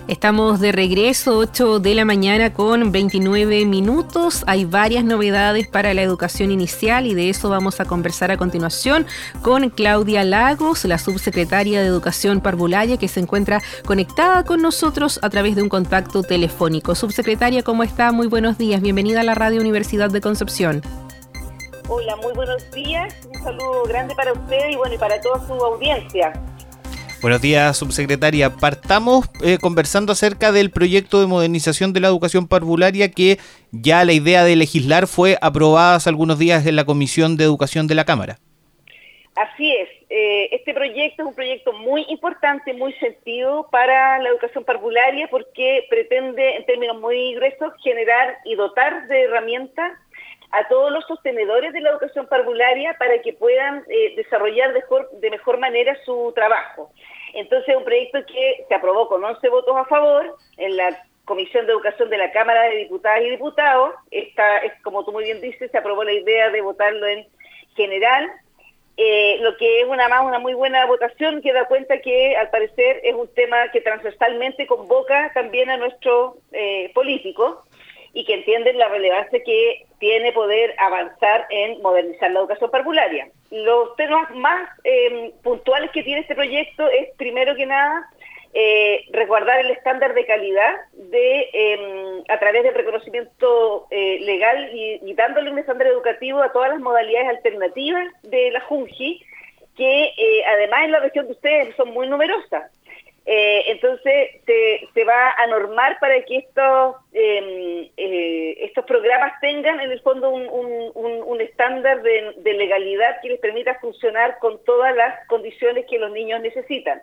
Estamos de regreso, 8 de la mañana con 29 minutos. Hay varias novedades para la educación inicial y de eso vamos a conversar a continuación con Claudia Lagos, la subsecretaria de Educación Parvularia, que se encuentra conectada con nosotros a través de un contacto telefónico. Subsecretaria, ¿cómo está? Muy buenos días. Bienvenida a la Radio Universidad de Concepción. Hola, muy buenos días. Un saludo grande para usted y para toda su audiencia. Buenos días, subsecretaria. Partamos conversando acerca del proyecto de modernización de la educación parvularia que ya la idea de legislar fue aprobada hace algunos días en la Comisión de Educación de la Cámara. Así es. Este proyecto es un proyecto muy importante, muy sentido para la educación parvularia porque pretende, en términos muy gruesos, generar y dotar de herramientas a todos los sostenedores de la educación parvularia para que puedan desarrollar de mejor manera su trabajo. Entonces, un proyecto que se aprobó con 11 votos a favor en la Comisión de Educación de la Cámara de Diputadas y Diputados. Esta es, como tú muy bien dices, se aprobó la idea de votarlo en general, lo que es una muy buena votación, que da cuenta que, al parecer, es un tema que transversalmente convoca también a nuestros políticos y que entienden la relevancia que tiene poder avanzar en modernizar la educación parvularia. Los temas más puntuales que tiene este proyecto es, primero que nada, resguardar el estándar de calidad a través del reconocimiento legal y dándole un estándar educativo a todas las modalidades alternativas de la JUNJI, que además en la región de ustedes son muy numerosas. Entonces se va a normar para que estos programas tengan en el fondo un estándar de legalidad que les permita funcionar con todas las condiciones que los niños necesitan.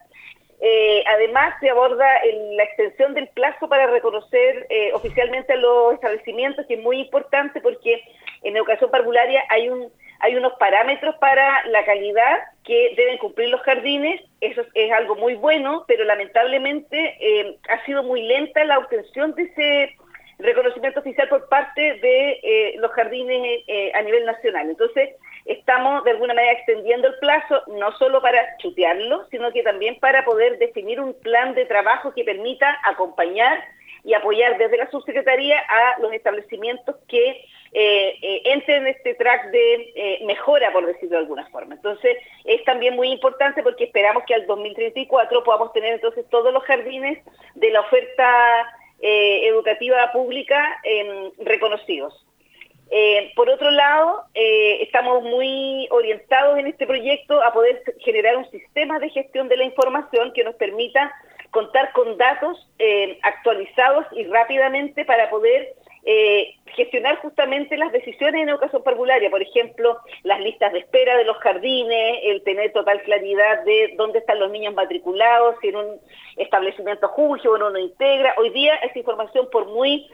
Además se aborda la extensión del plazo para reconocer oficialmente a los establecimientos, que es muy importante porque en educación parvularia hay unos parámetros para la calidad que deben cumplir los jardines. Eso es algo muy bueno, pero lamentablemente ha sido muy lenta la obtención de ese reconocimiento oficial por parte de los jardines a nivel nacional. Entonces, estamos de alguna manera extendiendo el plazo, no solo para chutearlo, sino que también para poder definir un plan de trabajo que permita acompañar y apoyar desde la subsecretaría a los establecimientos que entren en este track de mejora, por decirlo de alguna forma. Entonces, es también muy importante porque esperamos que al 2034 podamos tener entonces todos los jardines de la oferta educativa pública reconocidos. Por otro lado, estamos muy orientados en este proyecto a poder generar un sistema de gestión de la información que nos permita contar con datos actualizados y rápidamente para poder gestionar justamente las decisiones en educación parvularia. Por ejemplo, las listas de espera de los jardines, el tener total claridad de dónde están los niños matriculados, si en un establecimiento JUNJI o en uno integra. Hoy día esa información, por muy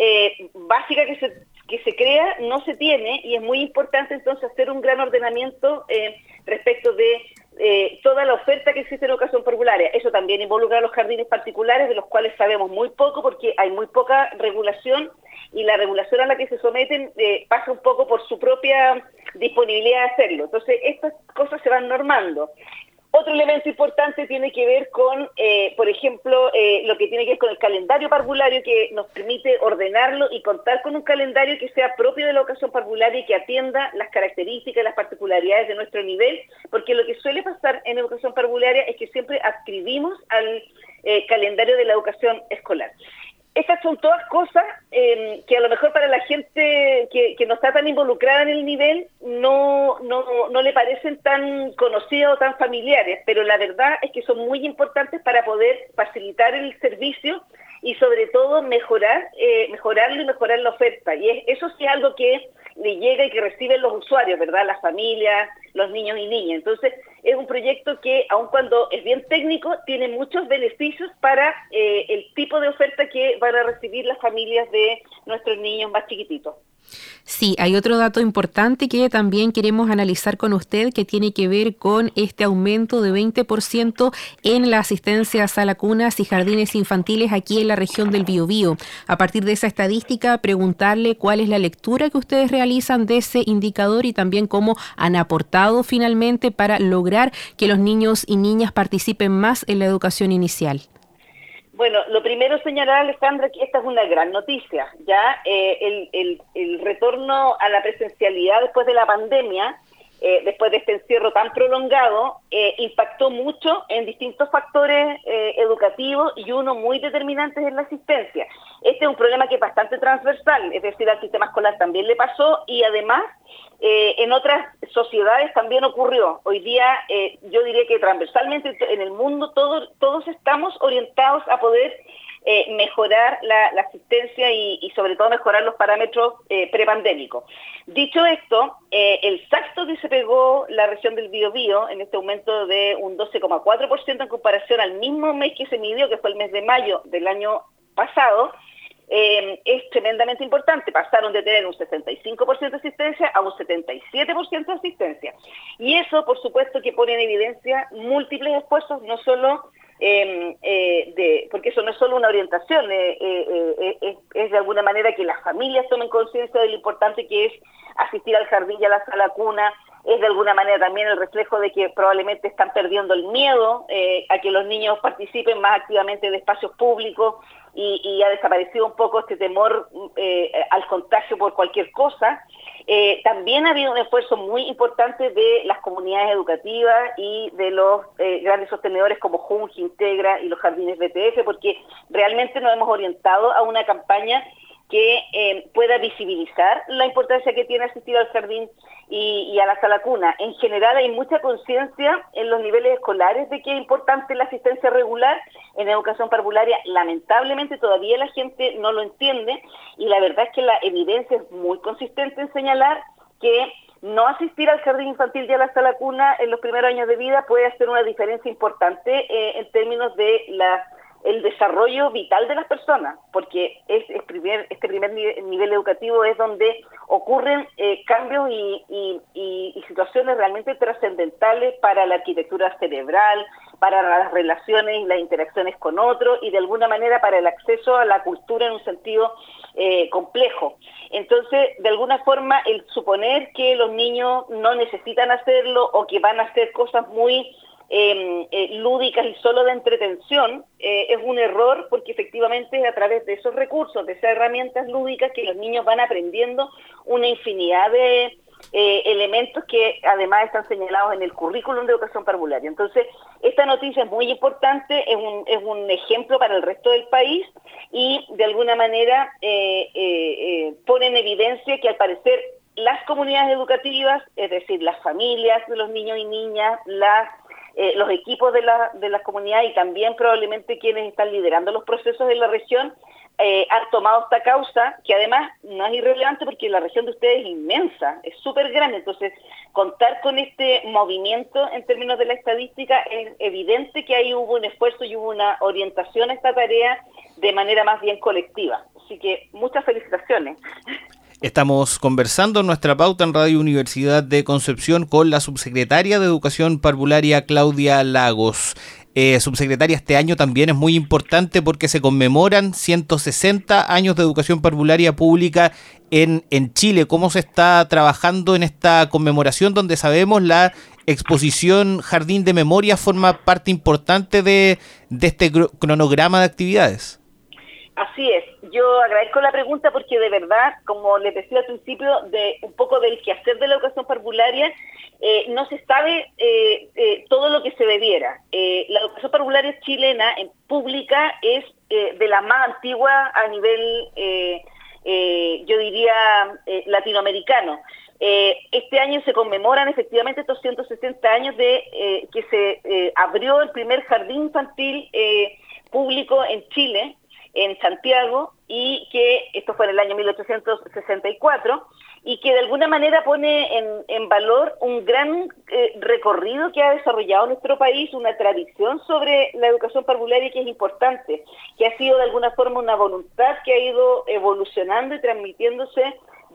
básica que se crea, no se tiene, y es muy importante entonces hacer un gran ordenamiento respecto de toda la oferta que existe en educación parvularia. Eso también involucra a los jardines particulares, de los cuales sabemos muy poco porque hay muy poca regulación, y la regulación a la que se someten pasa un poco por su propia disponibilidad de hacerlo. Entonces, estas cosas se van normando. Otro elemento importante tiene que ver con, por ejemplo, lo que tiene que ver con el calendario parvulario, que nos permite ordenarlo y contar con un calendario que sea propio de la educación parvularia y que atienda las características y las particularidades de nuestro nivel, porque lo que suele pasar en educación parvularia es que siempre adscribimos al calendario de la educación escolar. Estas son todas cosas que a lo mejor para la gente que no está tan involucrada en el nivel no le parecen tan conocidas o tan familiares, pero la verdad es que son muy importantes para poder facilitar el servicio y sobre todo mejorarlo y mejorar la oferta. Y eso sí es algo que le llega y que reciben los usuarios, ¿verdad? Las familias, los niños y niñas. Entonces, es un proyecto que, aun cuando es bien técnico, tiene muchos beneficios para el tipo de oferta que van a recibir las familias de nuestros niños más chiquititos. Sí, hay otro dato importante que también queremos analizar con usted, que tiene que ver con este aumento de 20% en la asistencia a sala cunas y jardines infantiles aquí en la región del Biobío. A partir de esa estadística, preguntarle cuál es la lectura que ustedes realizan de ese indicador y también cómo han aportado finalmente para lograr que los niños y niñas participen más en la educación inicial. Bueno, lo primero señalar, Alejandra, que esta es una gran noticia. Ya el retorno a la presencialidad después de la pandemia, después de este encierro tan prolongado, impactó mucho en distintos factores educativos y uno muy determinante es la asistencia. Este es un problema que es bastante transversal, es decir, al sistema escolar también le pasó y además en otras sociedades también ocurrió. Hoy día yo diría que transversalmente en el mundo todos estamos orientados a poder mejorar la asistencia y sobre todo mejorar los parámetros prepandémicos. Dicho esto, el salto que se pegó la región del Biobío en este aumento de un 12,4% en comparación al mismo mes que se midió, que fue el mes de mayo del año pasado, es tremendamente importante. Pasaron de tener un 65% de asistencia a un 77% de asistencia. Y eso, por supuesto, que pone en evidencia múltiples esfuerzos, no solo porque eso no es solo una orientación, es de alguna manera que las familias tomen conciencia de lo importante que es asistir al jardín y a la sala cuna, es de alguna manera también el reflejo de que probablemente están perdiendo el miedo a que los niños participen más activamente de espacios públicos y ha desaparecido un poco este temor al contagio por cualquier cosa. También ha habido un esfuerzo muy importante de las comunidades educativas y de los grandes sostenedores como Junge, Integra y los jardines BTF, porque realmente nos hemos orientado a una campaña que pueda visibilizar la importancia que tiene asistir al jardín y a la sala cuna. En general hay mucha conciencia en los niveles escolares de que es importante la asistencia regular en educación parvularia. Lamentablemente todavía la gente no lo entiende y la verdad es que la evidencia es muy consistente en señalar que no asistir al jardín infantil y a la sala cuna en los primeros años de vida puede hacer una diferencia importante en términos de el desarrollo vital de las personas, porque este primer nivel educativo es donde ocurren cambios y situaciones realmente trascendentales para la arquitectura cerebral, para las relaciones y las interacciones con otros y de alguna manera para el acceso a la cultura en un sentido complejo. Entonces, de alguna forma, el suponer que los niños no necesitan hacerlo o que van a hacer cosas muy lúdicas y solo de entretención es un error, porque efectivamente es a través de esos recursos, de esas herramientas lúdicas que los niños van aprendiendo una infinidad de elementos que además están señalados en el currículum de educación parvularia. Entonces, esta noticia es muy importante, es un ejemplo para el resto del país y de alguna manera pone en evidencia que al parecer las comunidades educativas, es decir, las familias de los niños y niñas, los equipos de las comunidades y también probablemente quienes están liderando los procesos en la región han tomado esta causa, que además no es irrelevante porque la región de ustedes es inmensa, es súper grande. Entonces, contar con este movimiento en términos de la estadística es evidente que ahí hubo un esfuerzo y hubo una orientación a esta tarea de manera más bien colectiva. Así que muchas felicitaciones. Estamos conversando en nuestra pauta en Radio Universidad de Concepción con la subsecretaria de Educación Parvularia, Claudia Lagos. Subsecretaria, este año también es muy importante porque se conmemoran 160 años de educación parvularia pública en Chile. ¿Cómo se está trabajando en esta conmemoración donde sabemos la exposición Jardín de Memoria forma parte importante de este cronograma de actividades? Así es, yo agradezco la pregunta porque de verdad, como les decía al principio, de un poco del quehacer de la educación parvularia, no se sabe todo lo que se debiera. La educación parvularia chilena en pública es de la más antigua a nivel, yo diría, latinoamericano. Este año se conmemoran efectivamente estos 160 años de que se abrió el primer jardín infantil público en Chile, en Santiago, y que esto fue en el año 1864, y que de alguna manera pone en valor un gran recorrido que ha desarrollado nuestro país, una tradición sobre la educación parvularia que es importante, que ha sido de alguna forma una voluntad que ha ido evolucionando y transmitiéndose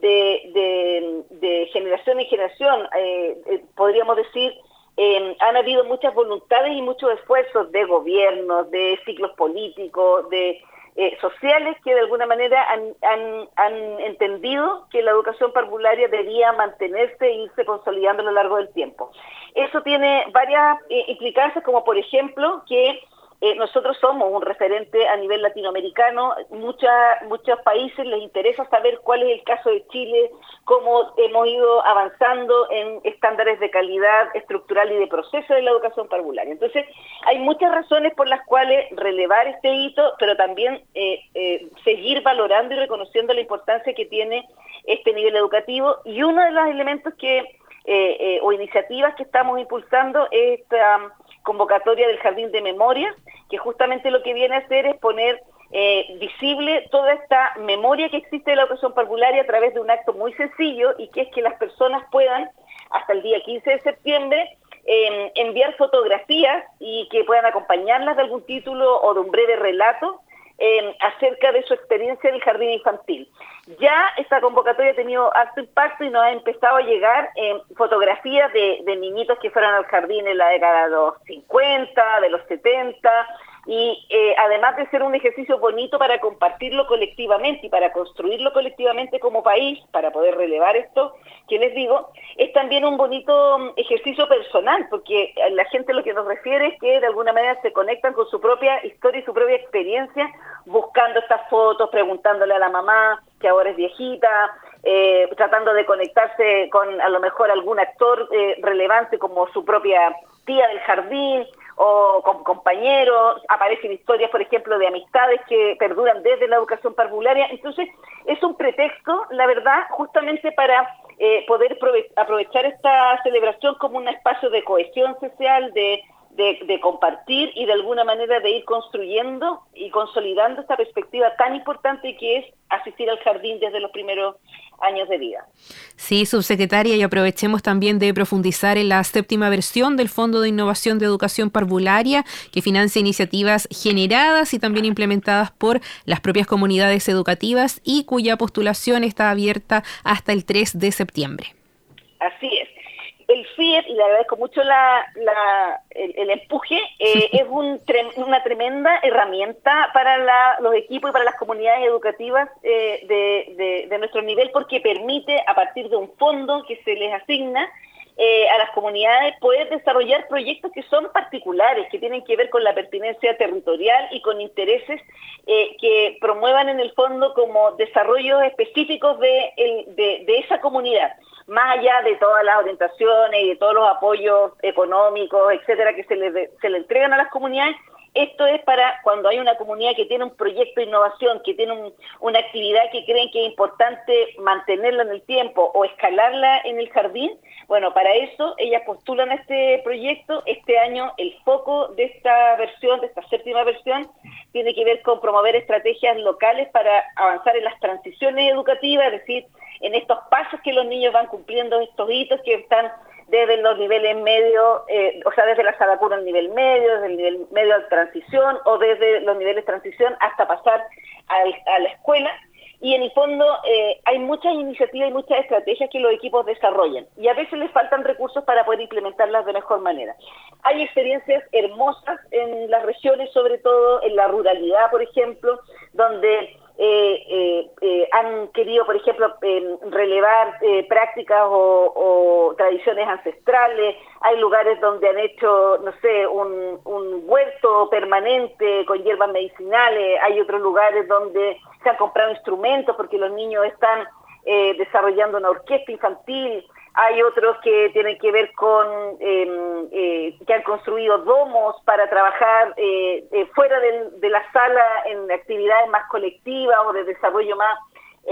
de generación en generación. Podríamos decir, han habido muchas voluntades y muchos esfuerzos de gobiernos, de ciclos políticos, de sociales que de alguna manera han entendido que la educación parvularia debía mantenerse e irse consolidando a lo largo del tiempo. Eso tiene varias implicancias, como por ejemplo que nosotros somos un referente a nivel latinoamericano. Muchos países les interesa saber cuál es el caso de Chile, cómo hemos ido avanzando en estándares de calidad estructural y de proceso de la educación parvularia. Entonces, hay muchas razones por las cuales relevar este hito, pero también seguir valorando y reconociendo la importancia que tiene este nivel educativo. Y uno de los elementos o iniciativas que estamos impulsando es esta convocatoria del Jardín de Memoria, que justamente lo que viene a hacer es poner visible toda esta memoria que existe de la educación parvularia a través de un acto muy sencillo, y que es que las personas puedan, hasta el día 15 de septiembre, enviar fotografías y que puedan acompañarlas de algún título o de un breve relato acerca de su experiencia en el jardín infantil. Ya esta convocatoria ha tenido alto impacto y nos ha empezado a llegar fotografías de niñitos que fueron al jardín en la década de los 50, de los 70, y además de ser un ejercicio bonito para compartirlo colectivamente y para construirlo colectivamente como país, para poder relevar esto que les digo, es también un bonito ejercicio personal, porque la gente lo que nos refiere es que de alguna manera se conectan con su propia historia y su propia experiencia, buscando estas fotos, preguntándole a la mamá, que ahora es viejita, tratando de conectarse con a lo mejor algún actor relevante como su propia tía del jardín, o con compañeros. Aparecen historias, por ejemplo, de amistades que perduran desde la educación parvularia. Entonces, es un pretexto, la verdad, justamente para poder aprovechar esta celebración como un espacio de cohesión social, de compartir y de alguna manera de ir construyendo y consolidando esta perspectiva tan importante que es asistir al jardín desde los primeros años de vida. Sí, subsecretaria, y aprovechemos también de profundizar en la 7ª versión del Fondo de Innovación de Educación Parvularia, que financia iniciativas generadas y también implementadas por las propias comunidades educativas y cuya postulación está abierta hasta el 3 de septiembre. Así es. El FIEP, y le agradezco mucho el empuje, es una tremenda herramienta para los equipos y para las comunidades educativas de nuestro nivel, porque permite, a partir de un fondo que se les asigna a las comunidades, poder desarrollar proyectos que son particulares, que tienen que ver con la pertinencia territorial y con intereses que promuevan en el fondo como desarrollos específicos de esa comunidad, más allá de todas las orientaciones y de todos los apoyos económicos, etcétera, que se le entregan a las comunidades. Esto es para cuando hay una comunidad que tiene un proyecto de innovación, que tiene una actividad que creen que es importante mantenerla en el tiempo o escalarla en el jardín. Bueno, para eso ellas postulan a este proyecto. Este año el foco de esta versión, de esta 7ª versión, tiene que ver con promover estrategias locales para avanzar en las transiciones educativas, es decir, en estos pasos que los niños van cumpliendo, estos hitos que están desde los niveles medios, desde la Sadacura al nivel medio, desde el nivel medio a transición, o desde los niveles de transición hasta pasar a la escuela. Y en el fondo hay muchas iniciativas y muchas estrategias que los equipos desarrollan, y a veces les faltan recursos para poder implementarlas de mejor manera. Hay experiencias hermosas en las regiones, sobre todo en la ruralidad, por ejemplo, donde han querido, por ejemplo, relevar prácticas o tradiciones ancestrales. Hay lugares donde han hecho, no sé, un huerto permanente con hierbas medicinales. Hay otros lugares donde se han comprado instrumentos porque los niños están desarrollando una orquesta infantil. Hay otros que tienen que ver con que han construido domos para trabajar fuera de la sala en actividades más colectivas o de desarrollo más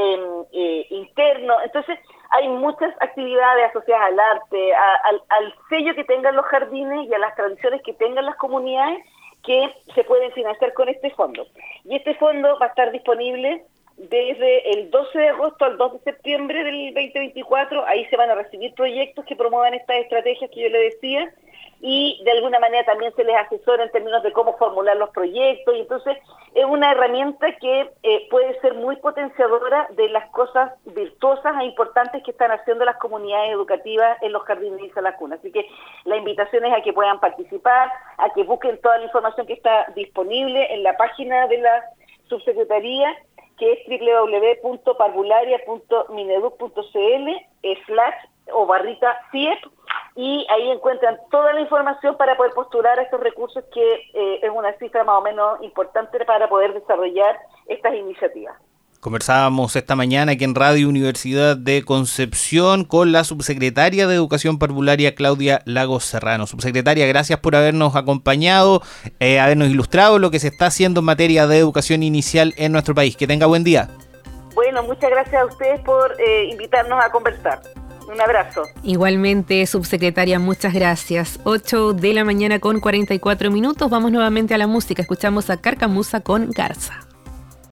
interno. Entonces hay muchas actividades asociadas al arte, al sello que tengan los jardines y a las tradiciones que tengan las comunidades, que se pueden financiar con este fondo. Y este fondo va a estar disponible desde el 12 de agosto al 2 de septiembre del 2024. Ahí se van a recibir proyectos que promuevan estas estrategias que yo le decía, y de alguna manera también se les asesora en términos de cómo formular los proyectos. Y entonces es una herramienta que puede ser muy potenciadora de las cosas virtuosas e importantes que están haciendo las comunidades educativas en los jardines y salas cunas. Así que la invitación es a que puedan participar, a que busquen toda la información que está disponible en la página de la subsecretaría, que es www.parvularia.mineduc.cl/FIEP, y ahí encuentran toda la información para poder postular a estos recursos, que es una cifra más o menos importante para poder desarrollar estas iniciativas. Conversábamos esta mañana aquí en Radio Universidad de Concepción con la subsecretaria de Educación Parvularia, Claudia Lagos Serrano. Subsecretaria, gracias por habernos acompañado, habernos ilustrado lo que se está haciendo en materia de educación inicial en nuestro país. Que tenga buen día. Bueno, muchas gracias a ustedes por invitarnos a conversar. Un abrazo. Igualmente, subsecretaria, muchas gracias. 8 de la mañana con 44 minutos. Vamos nuevamente a la música. Escuchamos a Carcamusa con Garza.